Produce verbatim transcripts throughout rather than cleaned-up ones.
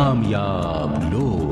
कामयाब लोग।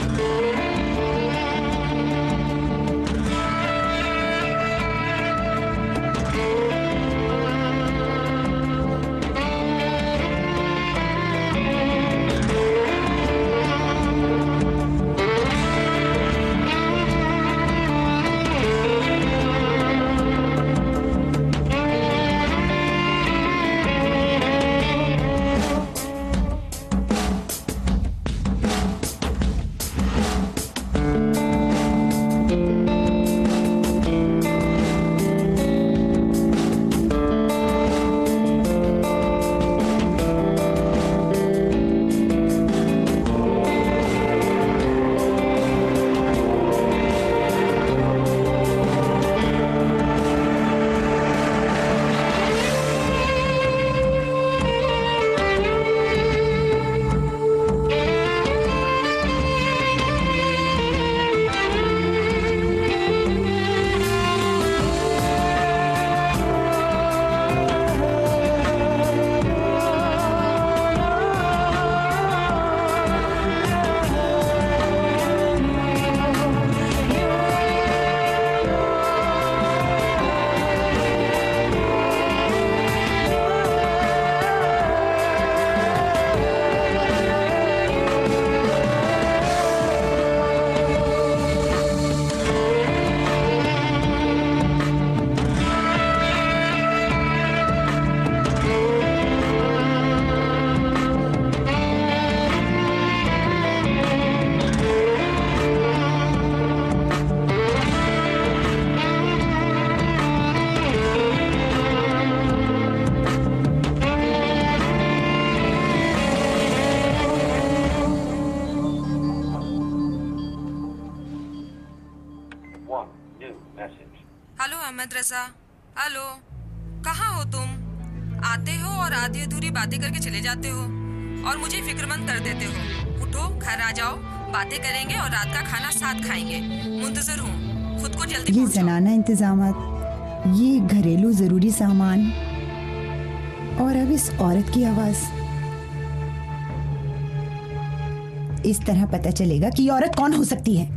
Hello Ahmed Raza, hello, कहाँ हो तुम? आते हो और आधी अधूरी बातें करके चले जाते हो और मुझे फिक्रमंद कर देते हो। उठो, घर आ जाओ, बातें करेंगे और रात का खाना साथ खाएंगे। मुंतजर हूँ, खुद को जल्दी ये जनाना इंतजामात, ये घरेलू जरूरी सामान और अब इस औरत की आवाज। इस तरह पता चलेगा कि ये औरत कौन हो सकती है।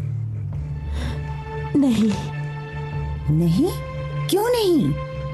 नहीं नहीं, क्यों नहीं?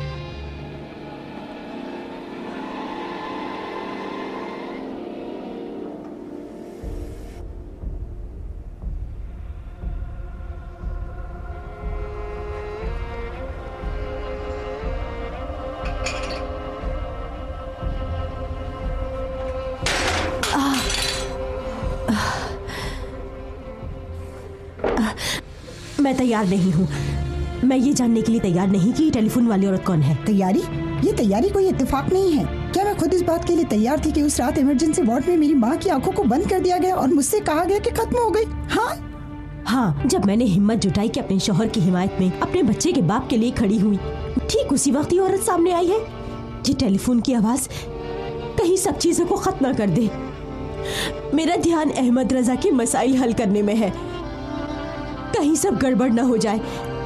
मैं तैयार नहीं हूँ। मैं ये जानने के लिए तैयार नहीं कि टेलीफोन वाली औरत कौन है। तैयारी? ये तैयारी कोई इत्तेफाक नहीं है। क्या मैं खुद इस बात के लिए तैयार थी कि उस रात इमरजेंसी वार्ड में मेरी माँ की आंखों को बंद कर दिया गया और मुझसे कहा गया कि खत्म हो गई? हाँ हाँ, जब मैंने हिम्मत जुटाई कि अपने शौहर की हिमायत में अपने बच्चे के बाप के लिए खड़ी हुई, ठीक उसी वक्त ये औरत सामने आई है। ये टेलीफोन की आवाज कहीं सब चीजों को खत्म न कर दे। मेरा ध्यान अहमद रजा के मसाइल हल करने में है, कहीं सब गड़बड़ न हो जाए।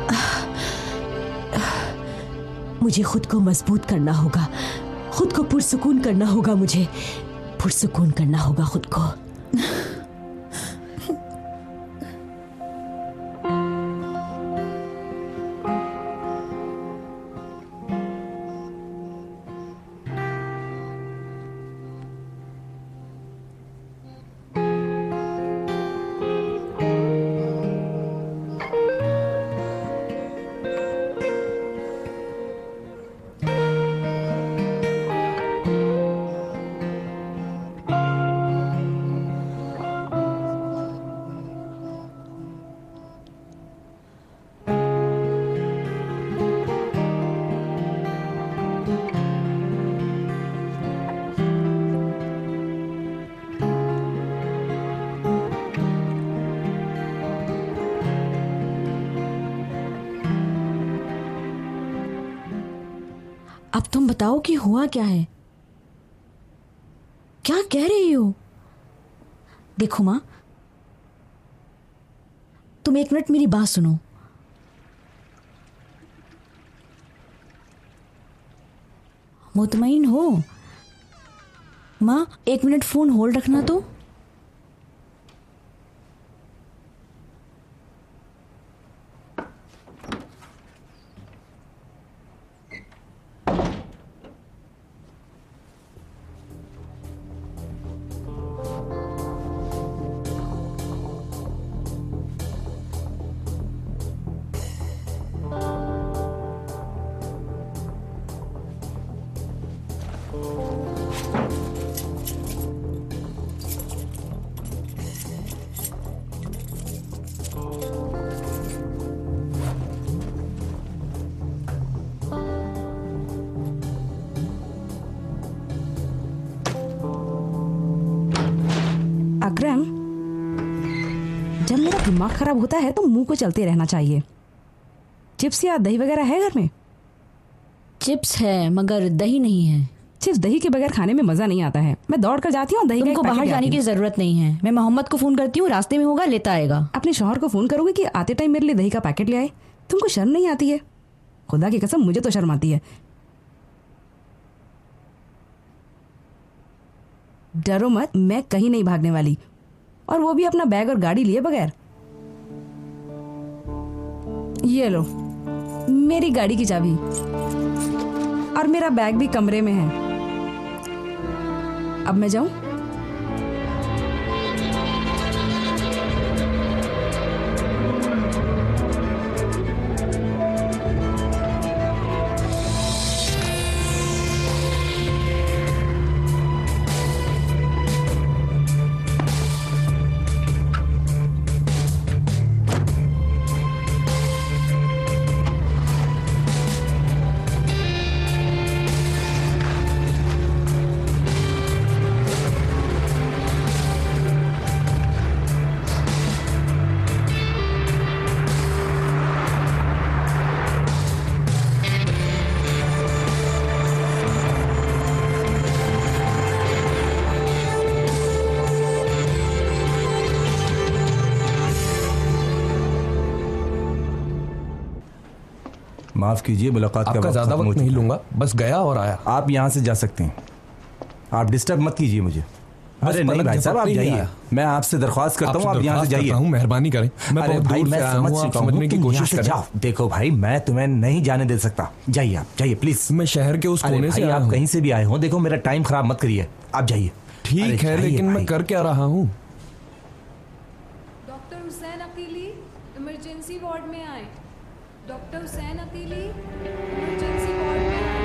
मुझे खुद को मजबूत करना होगा, खुद को पुरसुकून करना होगा, मुझे पुरसुकून करना होगा खुद को। अब तुम बताओ कि हुआ क्या है? क्या कह रही हो? देखो माँ, तुम एक मिनट मेरी बात सुनो। मुतमईन हो? माँ, एक मिनट फोन होल्ड रखना तो। अकरम, जब मेरा दिमाग खराब होता है तो मुंह को चलते रहना चाहिए। चिप्स या दही वगैरह है घर में? चिप्स है मगर दही नहीं है। चिप्स दही के बगैर खाने में मजा नहीं आता है। मैं दौड़ कर जाती हूँ, दही का एक तुमको पैकेट बाहर ले जाने आती की हूँ। जरूरत नहीं है। मैं मोहम्मद को फोन करती हूँ, रास्ते में होगा, लेता आएगा। अपने शौहर को फोन करोगे कि आते टाइम मेरे लिए दही का पैकेट ले आए? तुमको शर्म नहीं आती है? खुदा की कसम मुझे तो शर्म आती है। डरो मत, मैं कहीं नहीं भागने वाली, और वो भी अपना बैग और गाड़ी लिए बगैर। ये लो मेरी गाड़ी की चाबी, और मेरा बैग भी कमरे में है। अब मैं जाऊं? माफ कीजिए, मुलाकात का आपका वक्त ज्यादा खत्म हो वक्त नहीं चुका है। लूंगा, बस गया और आया। आप यहाँ से जा सकते हैं, आप डिस्टर्ब मत कीजिए मुझे। अरे नहीं भाई साहब, आप जाइए, मैं आपसे दरख्वास्त करता हूँ, आप यहाँ से जाइए। मेहरबानी करें, मैं अरे बहुत भाई दूर मैं से आया समझ हूँ, आप चुका हूँ, समझने की तुम यहाँ कोशिश से करें। जाओ। देखो भाई, मैं तुम्हें नहीं जाने दे सकता, जाइए आप, जाइए प्लीज। मैं शहर के उस अरे कोने से भाई आया आप हूँ। कहीं से भी आए हो, देखो मेरा टाइम खराब मत करिए, आप जाइए। ठीक अरे है, जाइए लेकिन मैं भाई। कर क्या रहा हूँ? Doctor Hussain Akili emergency ward में आए। Doctor Hussain Akili emergency ward में आए।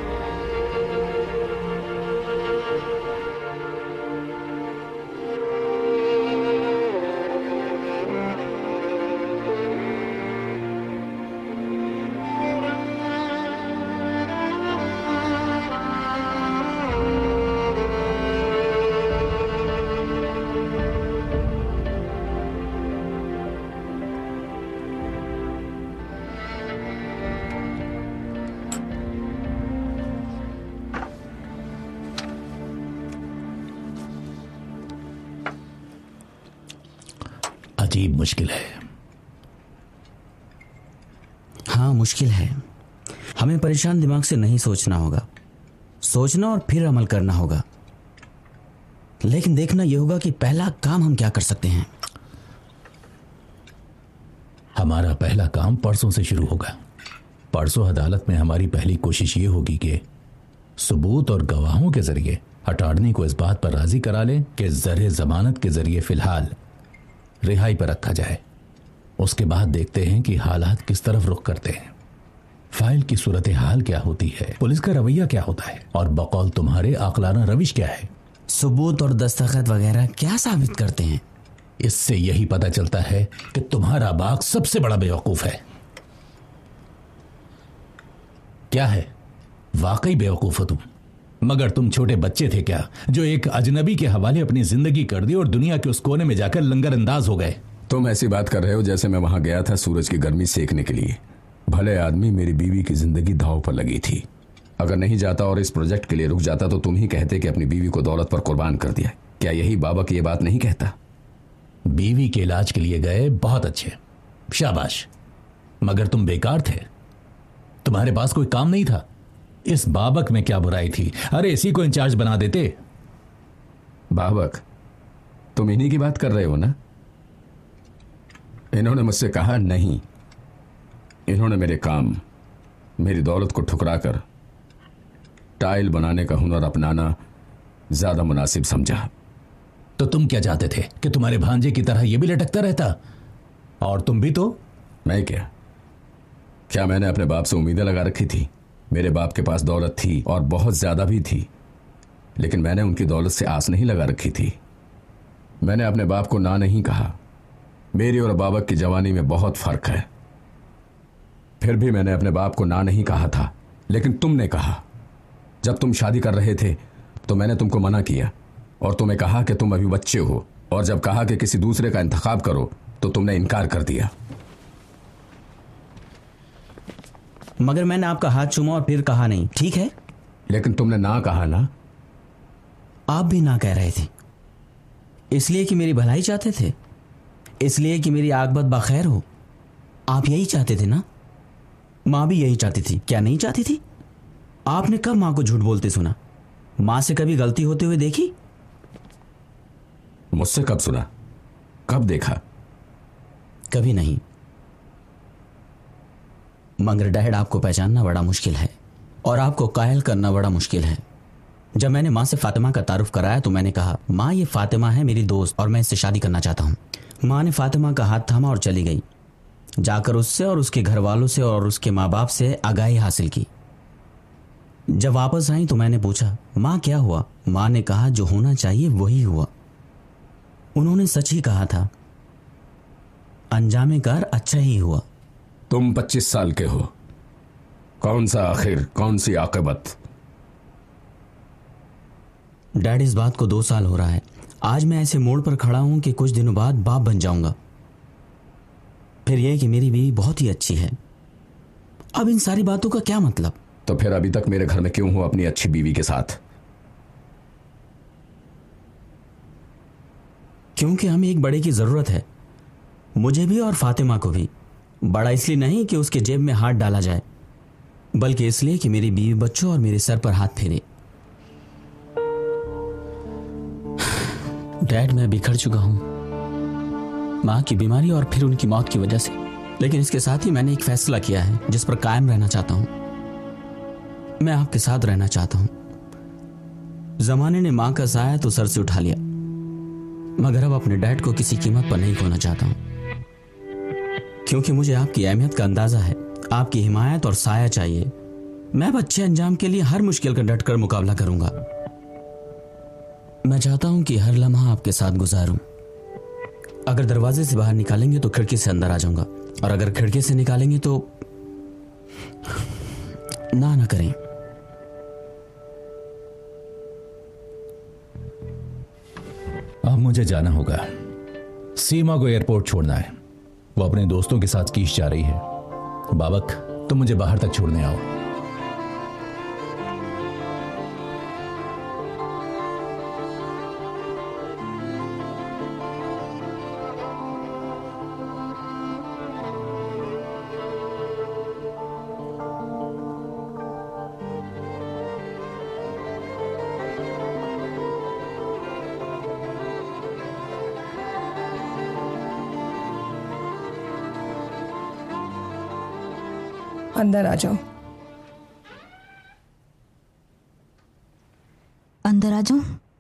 अजीब मुश्किल है। हाँ मुश्किल है। हमें परेशान दिमाग से नहीं सोचना होगा, सोचना और फिर अमल करना होगा। लेकिन देखना यह होगा कि पहला काम हम क्या कर सकते हैं। हमारा पहला काम परसों से शुरू होगा। परसों अदालत में हमारी पहली कोशिश ये होगी कि सबूत और गवाहों के जरिए अटॉर्नी को इस बात पर राजी करा लें कि ज़र जमानत के जरिए फिलहाल रिहाई पर रखा जाए। उसके बाद देखते हैं कि हालात किस तरफ रुख करते हैं, फाइल की सूरत हाल क्या होती है, पुलिस का रवैया क्या होता है, और बकौल तुम्हारे आकलाना रविश क्या है। सबूत और दस्तखत वगैरह क्या साबित करते हैं? इससे यही पता चलता है कि तुम्हारा बाप सबसे बड़ा बेवकूफ है। क्या है, वाकई बेवकूफ हो तुम। मगर तुम छोटे बच्चे थे क्या जो एक अजनबी के हवाले अपनी जिंदगी कर दी और दुनिया के उस कोने में जाकर लंगर अंदाज हो गए। तुम ऐसी बात कर रहे हो जैसे मैं वहां गया था सूरज की गर्मी सेकने के लिए। भले आदमी, मेरी बीवी की जिंदगी दांव पर लगी थी। अगर नहीं जाता और इस प्रोजेक्ट के लिए रुक जाता तो तुम ही कहते कि अपनी बीवी को दौलत पर कुर्बान कर दिया। क्या यही बाबक ये बात नहीं कहता? बीवी के इलाज के लिए गए, बहुत अच्छे, शाबाश। मगर तुम बेकार थे, तुम्हारे पास कोई काम नहीं था। इस बाबक में क्या बुराई थी? अरे इसी को इंचार्ज बना देते। बाबक, तुम इन्हीं की बात कर रहे हो ना? इन्होंने मुझसे कहा नहीं। इन्होंने मेरे काम, मेरी दौलत को ठुकराकर टाइल बनाने का हुनर अपनाना ज्यादा मुनासिब समझा। तो तुम क्या चाहते थे कि तुम्हारे भांजे की तरह यह भी लटकता रहता? और तुम भी तो। मैं क्या क्या मैंने अपने बाप से उम्मीदें लगा रखी थी? मेरे बाप के पास दौलत थी और बहुत ज्यादा भी थी। लेकिन मैंने उनकी दौलत से आस नहीं लगा रखी थी। मैंने अपने बाप को ना नहीं कहा। मेरी और बाबक की जवानी में बहुत फर्क है। फिर भी मैंने अपने बाप को ना नहीं कहा था, लेकिन तुमने कहा। जब तुम शादी कर रहे थे तो मैंने तुमको मना किया और तुम्हें कहा कि तुम अभी बच्चे हो, और जब कहा कि किसी दूसरे का इंतखाब करो तो तुमने इनकार कर दिया। मगर मैंने आपका हाथ चूमा और फिर कहा नहीं, ठीक है? लेकिन तुमने ना कहा ना। आप भी ना कह रहे थे, इसलिए कि मेरी भलाई चाहते थे, इसलिए कि मेरी आकबत बाखैर हो। आप यही चाहते थे ना? माँ भी यही चाहती थी, क्या नहीं चाहती थी? आपने कब माँ को झूठ बोलते सुना? माँ से कभी गलती होते हुए देखी? मुझसे कब सुना, कब देखा? कभी नहीं। मगर डैड, आपको पहचानना बड़ा मुश्किल है और आपको कायल करना बड़ा मुश्किल है। जब मैंने माँ से फातिमा का तारुफ कराया तो मैंने कहा, माँ ये फातिमा है मेरी दोस्त और मैं इससे शादी करना चाहता हूँ। माँ ने फातिमा का हाथ थामा और चली गई, जाकर उससे और उसके घर वालों से और उसके माँ बाप से आगाही हासिल की। जब वापस आई तो मैंने पूछा, माँ क्या हुआ? माँ ने कहा, जो होना चाहिए वही हुआ। उन्होंने सच ही कहा था, अंजामे कार अच्छा ही हुआ। तुम पच्चीस साल के हो, कौन सा आखिर, कौन सी आकबत? डैड, इस बात को दो साल हो रहा है। आज मैं ऐसे मोड़ पर खड़ा हूं कि कुछ दिनों बाद बाप बन जाऊंगा। फिर यह कि मेरी बीवी बहुत ही अच्छी है। अब इन सारी बातों का क्या मतलब? तो फिर अभी तक मेरे घर में क्यों हो अपनी अच्छी बीवी के साथ? क्योंकि हमें एक बड़े की जरूरत है, मुझे भी और फातिमा को भी। बड़ा इसलिए नहीं कि उसके जेब में हाथ डाला जाए, बल्कि इसलिए कि मेरी बीवी बच्चों और मेरे सर पर हाथ फेरे। डैड, मैं बिखर चुका हूं माँ की बीमारी और फिर उनकी मौत की वजह से, लेकिन इसके साथ ही मैंने एक फैसला किया है जिस पर कायम रहना चाहता हूं। मैं आपके साथ रहना चाहता हूं। जमाने ने मां का साया तो सर से उठा लिया, मगर अब अपने डैड को किसी कीमत पर नहीं खोना चाहता हूं, क्योंकि मुझे आपकी अहमियत का अंदाजा है। आपकी हिमायत और साया चाहिए। मैं अब अच्छे अंजाम के लिए हर मुश्किल का डटकर मुकाबला करूंगा। मैं चाहता हूं कि हर लम्हा आपके साथ गुजारूं। अगर दरवाजे से बाहर निकालेंगे तो खिड़की से अंदर आ जाऊंगा, और अगर खिड़की से निकालेंगे तो ना ना करें। अब मुझे जाना होगा। सीमा को एयरपोर्ट छोड़ना है। वो अपने दोस्तों के साथ कीश जा रही है। बाबक, तुम मुझे बाहर तक छोड़ने आओ। अंदर आ जाओ। अंदर आ जाऊं?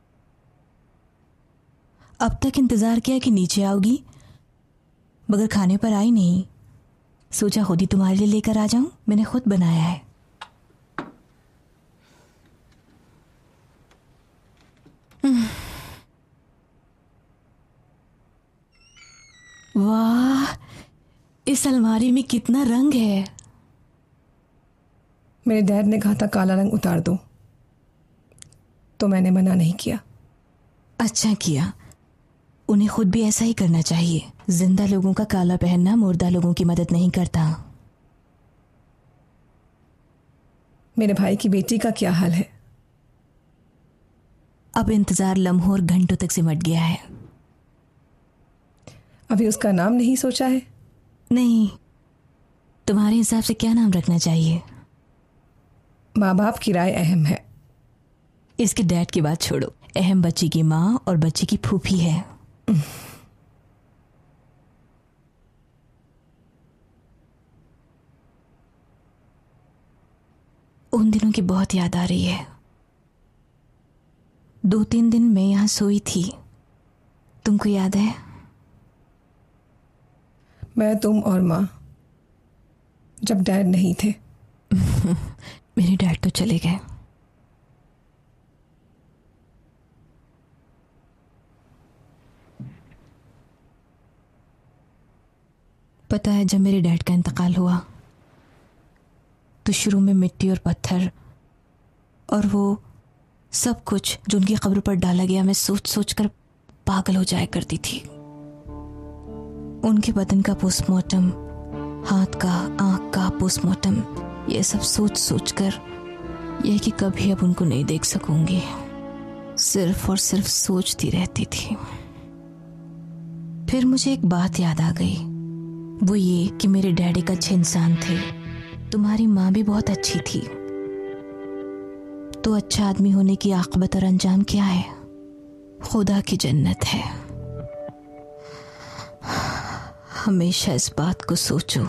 अब तक इंतजार किया कि नीचे आओगी, मगर खाने पर आई नहीं। सोचा खुद ही तुम्हारे लिए लेकर आ जाऊं। मैंने खुद बनाया है। वाह, इस अलमारी में कितना रंग है। मेरे डैड ने कहा था काला रंग उतार दो, तो मैंने मना नहीं किया। अच्छा किया। उन्हें खुद भी ऐसा ही करना चाहिए। जिंदा लोगों का काला पहनना मुर्दा लोगों की मदद नहीं करता। मेरे भाई की बेटी का क्या हाल है? अब इंतजार लम्हों और घंटों तक सिमट गया है। अभी उसका नाम नहीं सोचा है? नहीं। तुम्हारे हिसाब से क्या नाम रखना चाहिए? माँ बाप की राय अहम है। इसके डैड की बात छोड़ो। अहम बच्ची की माँ और बच्ची की फूफी है। उन दिनों की बहुत याद आ रही है। दो तीन दिन मैं यहां सोई थी। तुमको याद है? मैं, तुम और माँ, जब डैड नहीं थे। मेरे डैड तो चले गए। पता है, जब मेरे डैड का इंतकाल हुआ तो शुरू में मिट्टी और पत्थर और वो सब कुछ जो उनकी कब्र पर डाला गया, मैं सोच सोच कर पागल हो जाया करती थी। उनके बदन का पोस्टमार्टम, हाथ का, आंख का पोस्टमार्टम, ये सब सोच सोच कर यह कि कभी अब उनको नहीं देख सकूंगी, सिर्फ और सिर्फ सोचती रहती थी। फिर मुझे एक बात याद आ गई, वो ये कि मेरे डैडी का अच्छे इंसान थे, तुम्हारी माँ भी बहुत अच्छी थी, तो अच्छा आदमी होने की आकबत और अंजाम क्या है? खुदा की जन्नत है। हमेशा इस बात को सोचो।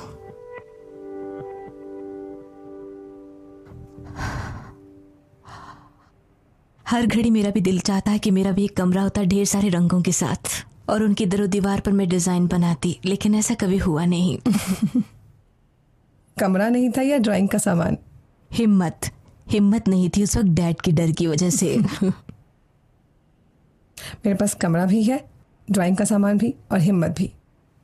हर घड़ी मेरा भी दिल चाहता है कि मेरा भी एक कमरा होता ढेर सारे रंगों के साथ, और उनकी दरो दीवार पर मैं डिजाइन बनाती, लेकिन ऐसा कभी हुआ नहीं। कमरा नहीं था या ड्राइंग का सामान? हिम्मत हिम्मत नहीं थी उस वक्त डैड के डर की वजह से। मेरे पास कमरा भी है, ड्राइंग का सामान भी और हिम्मत भी।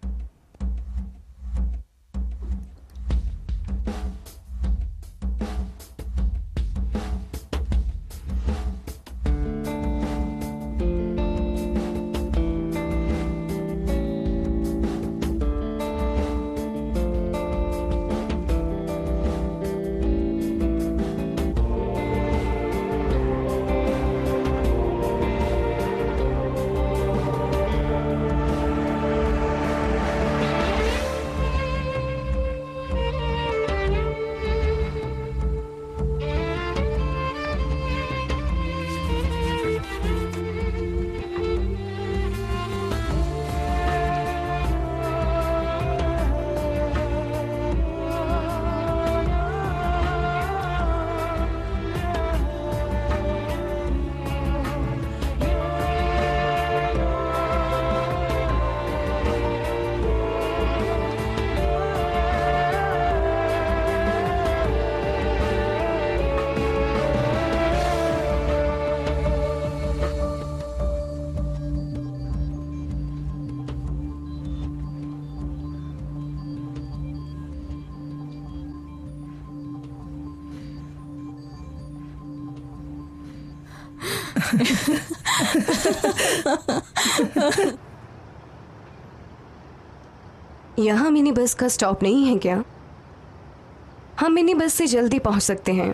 यहाँ मिनी बस का स्टॉप नहीं है क्या? हम मिनी बस से जल्दी पहुंच सकते हैं।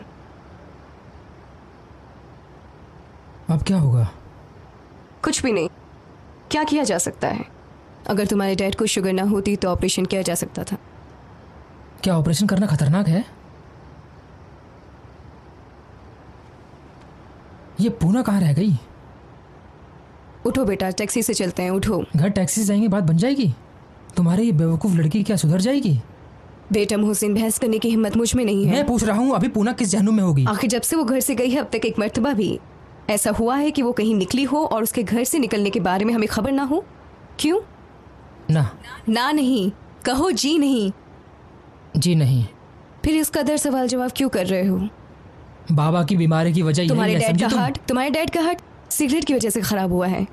अब क्या होगा? कुछ भी नहीं। क्या किया जा सकता है? अगर तुम्हारे डैड को शुगर ना होती तो ऑपरेशन किया जा सकता था। क्या ऑपरेशन करना खतरनाक है? ये पूना कहाँ रह गई? उठो बेटा, टैक्सी से चलते हैं, उठो। घर टैक्सी से जाएंगे बात बन जाएगी? तुम्हारी ये बेवकूफ लड़की क्या सुधर जाएगी? बेटा मोहसिन, बहस करने की हिम्मत मुझ में नहीं है। मैं पूछ रहा हूँ अभी पूना किस जहनुम में होगी? आखिर जब से वो घर से गई है अब तक एक मर्तबा भी ऐसा हुआ है कि वो कहीं निकली हो और उसके घर से निकलने के बारे में हमें खबर ना हो? क्यों? ना ना नहीं, कहो जी नहीं। जी नहीं। फिर इस कदर सवाल जवाब क्यों कर रहे हो? बाबा की बीमारी की वजह तुम्हारे डैड का तुम? हार्ट तुम्हारे डैड का हार्ट सिगरेट की वजह से खराब हुआ है।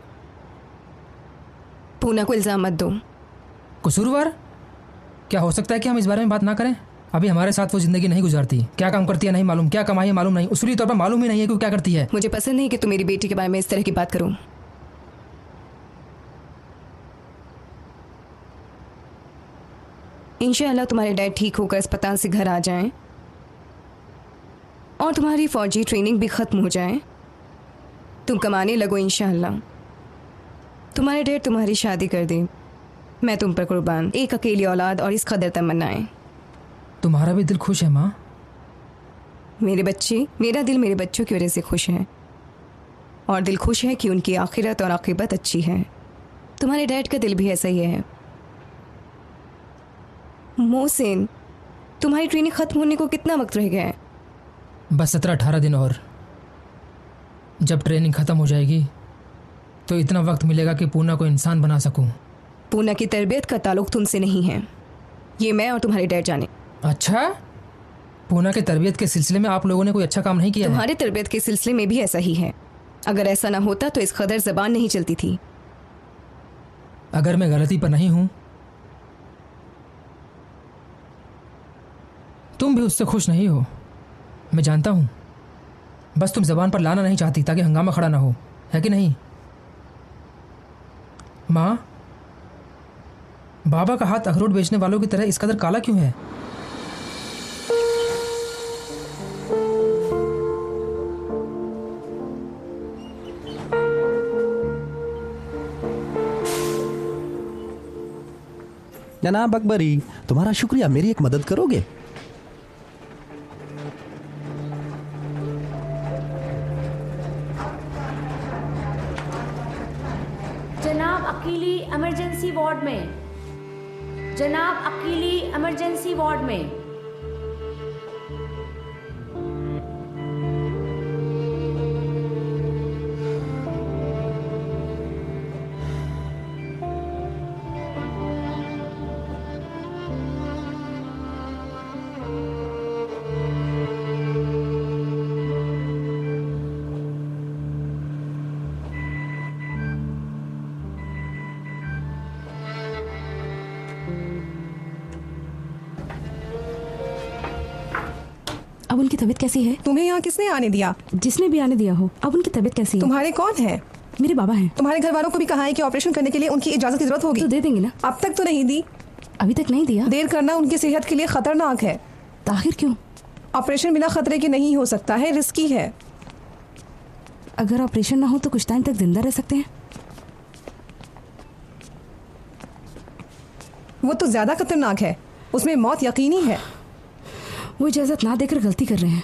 पूना को इल्जाम मत दो। कसूरवार? क्या हो सकता है कि हम इस बारे में बात ना करें? अभी हमारे साथ वो जिंदगी नहीं गुजारती। क्या काम करती है नहीं मालूम, क्या कमाई है मालूम नहीं, उसूली तौर पर मालूम ही नहीं है कि वो क्या करती है। मुझे पसंद नहीं कि तुम मेरी बेटी के बारे में इस तरह की बात करो। इंशाअल्लाह तुम्हारे डैड ठीक होकर अस्पताल से घर आ जाएं और तुम्हारी फौजी ट्रेनिंग भी खत्म हो जाए, तुम कमाने लगो इंशाअल्लाह। तुम्हारे डैड तुम्हारी शादी कर दे, मैं तुम पर कुर्बान। एक अकेली औलाद और इस कदर तमन्नाएं। तुम्हारा भी दिल खुश है माँ? मेरे बच्चे, मेरा दिल मेरे बच्चों की वजह से खुश है और दिल खुश है कि उनकी आखिरत और आकिबत अच्छी है। तुम्हारे डैड का दिल भी ऐसा ही है। मोहसिन, तुम्हारी ट्रेनिंग खत्म होने को कितना वक्त रह गया है? बस सत्रह अठारह दिन और। जब ट्रेनिंग खत्म हो जाएगी तो इतना वक्त मिलेगा कि पूना को इंसान बना सकूं। पूना की तरबियत का ताल्लुक तुमसे नहीं है, ये मैं और तुम्हारे डैड जाने। अच्छा, पूना की तरबियत के सिलसिले में आप लोगों ने कोई अच्छा काम नहीं किया? तुम्हारे तरबियत के सिलसिले में भी ऐसा ही है। अगर ऐसा ना होता तो इस कदर जबान नहीं चलती थी। अगर मैं गलती पर नहीं हूं तुम भी उससे खुश नहीं हो, मैं जानता हूं। बस तुम जबान पर लाना नहीं चाहती ताकि हंगामा खड़ा ना हो, है कि नहीं? माँ, बाबा का हाथ अखरोट बेचने वालों की तरह इस कदर काला क्यों है? जनाब अकबरी, तुम्हारा शुक्रिया, मेरी एक मदद करोगे? जनाब अकीली इमरजेंसी वार्ड में। जनाब अकीली इमरजेंसी वार्ड में। अब उनकी तबीयत कैसी है? तुम्हें यहाँ किसने आने दिया? जिसने भी आने दिया हो। अब उनकी तबीयत कैसी है? तुम्हारे कौन है? मेरे बाबा हैं। तुम्हारे घर वालों को भी कहा है कि ऑपरेशन करने के लिए उनकी इजाजत की जरूरत होगी। तो दे देंगे ना? अब तक तो नहीं दी। अभी तक नहीं दिया? देर करना उनकी सेहत के लिए खतरनाक है। आखिर क्यों? ऑपरेशन बिना खतरे के नहीं हो सकता है, रिस्की है। अगर ऑपरेशन ना हो तो कुछ टाइम तक जिंदा रह सकते हैं। वो तो ज्यादा खतरनाक है, उसमें मौत यकीनी है। वो इजाजत ना देकर गलती कर रहे हैं।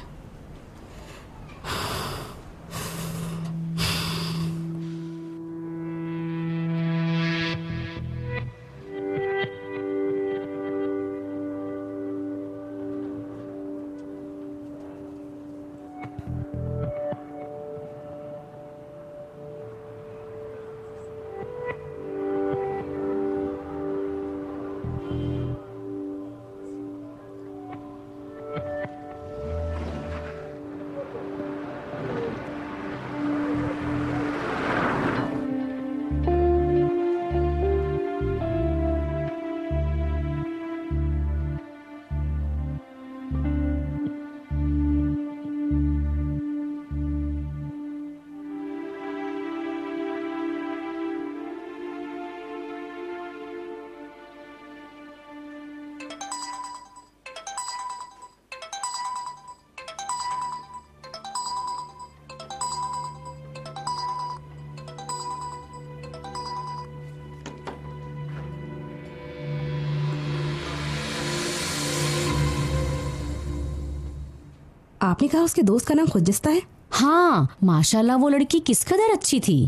आपने कहा उसके दोस्त का नाम खुजस्ता है? हाँ, माशाल्लाह वो लड़की किस कदर अच्छी थी।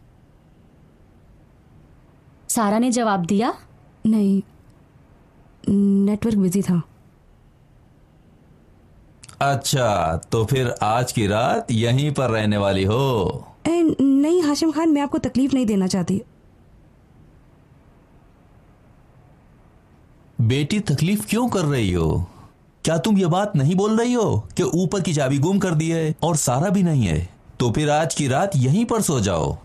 सारा ने जवाब दिया? नहीं, नेटवर्क बिजी था। अच्छा, तो फिर आज की रात यहीं पर रहने वाली हो? ए, नहीं हाशिम खान, मैं आपको तकलीफ नहीं देना चाहती। बेटी, तकलीफ क्यों कर रही हो? क्या तुम ये बात नहीं बोल रही हो कि ऊपर की चाबी गुम कर दी है और सारा भी नहीं है? तो फिर आज की रात यहीं पर सो जाओ।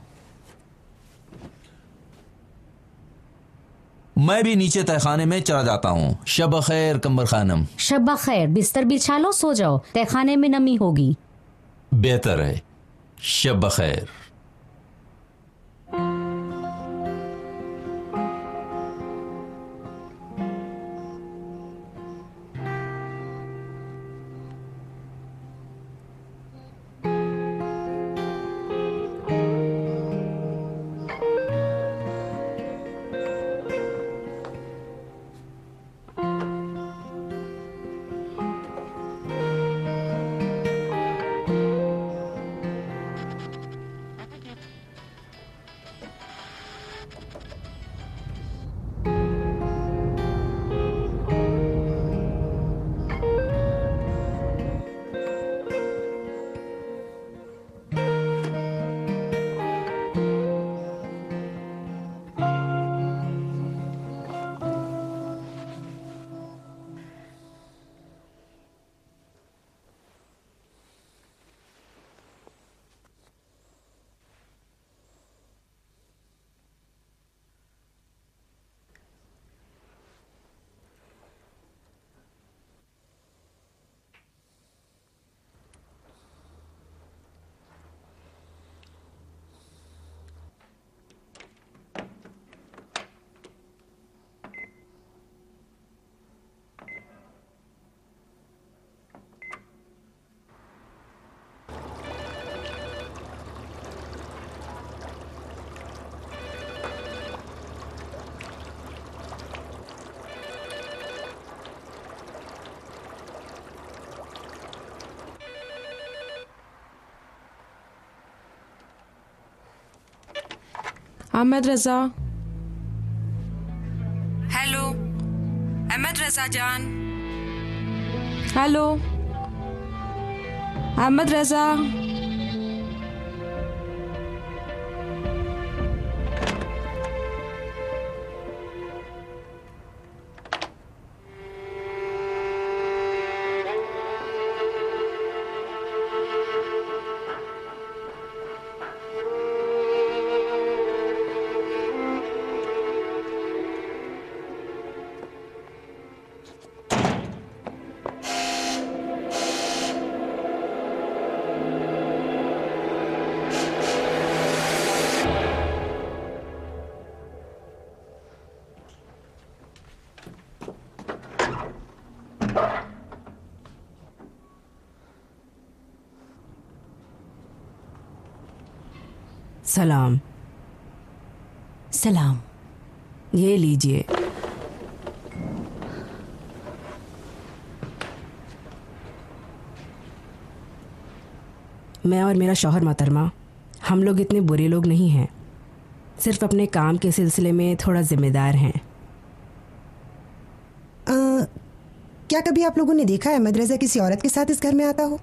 मैं भी नीचे तहखाने में चला जाता हूँ। शब खैर कंबर खानम। शब खैर, बिस्तर बिछा लो, सो जाओ, तहखाने में नमी होगी। बेहतर है। शब खैर। अहमद रजा। हेलो अहमद रजा जान। हेलो अहमद रजा। सलाम। सलाम। ये लीजिए। मैं और मेरा शौहर मोहतरमा, हम लोग इतने बुरे लोग नहीं हैं, सिर्फ अपने काम के सिलसिले में थोड़ा जिम्मेदार हैं। आ, क्या कभी आप लोगों ने देखा है अहमद रजा किसी औरत के साथ इस घर में आता हो?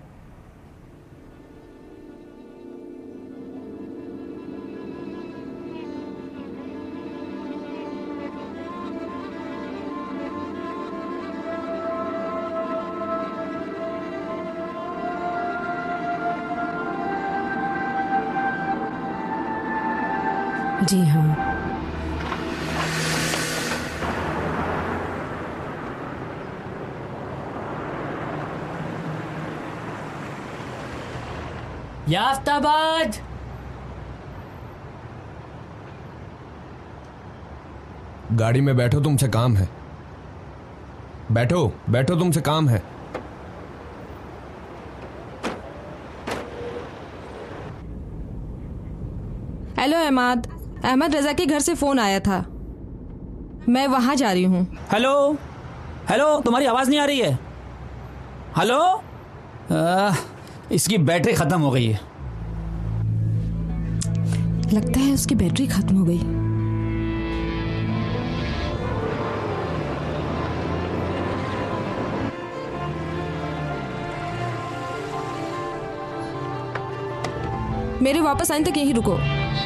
जी हाँ। याफ्ताबाद। गाड़ी में बैठो, तुमसे काम है। बैठो बैठो, तुमसे काम है। हेलो अहमद, अहमद रजा के घर से फोन आया था, मैं वहां जा रही हूँ। हेलो हेलो, तुम्हारी आवाज नहीं आ रही है। हेलो, आ, इसकी बैटरी खत्म हो गई है। लगता है उसकी बैटरी खत्म हो गई। मेरे वापस आने तक यहीं रुको।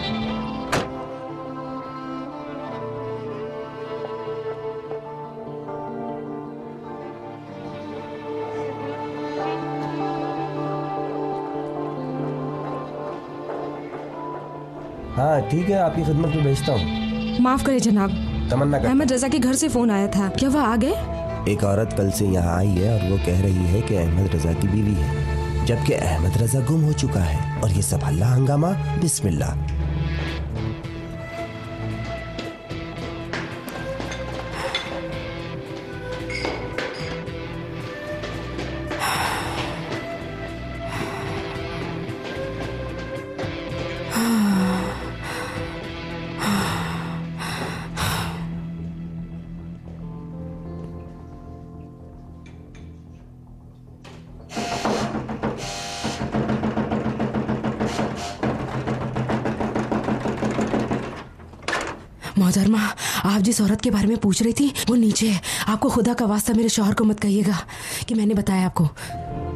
हाँ ठीक है, आपकी खिदमत में भेजता हूँ। माफ करें जनाब, तमन्ना कर। अहमद रजा के घर से फोन आया था, क्या वह आ गए? एक औरत कल से यहाँ आई है और वो कह रही है कि अहमद रजा की बीवी है, जबकि अहमद रजा गुम हो चुका है। और ये सब हल्ला हंगामा, बिस्मिल्लाह। मोहतरमा, आप जिस औरत के बारे में पूछ रही थी वो नीचे है। आपको खुदा का वास्ता मेरे शौहर को मत कहिएगा कि मैंने बताया आपको।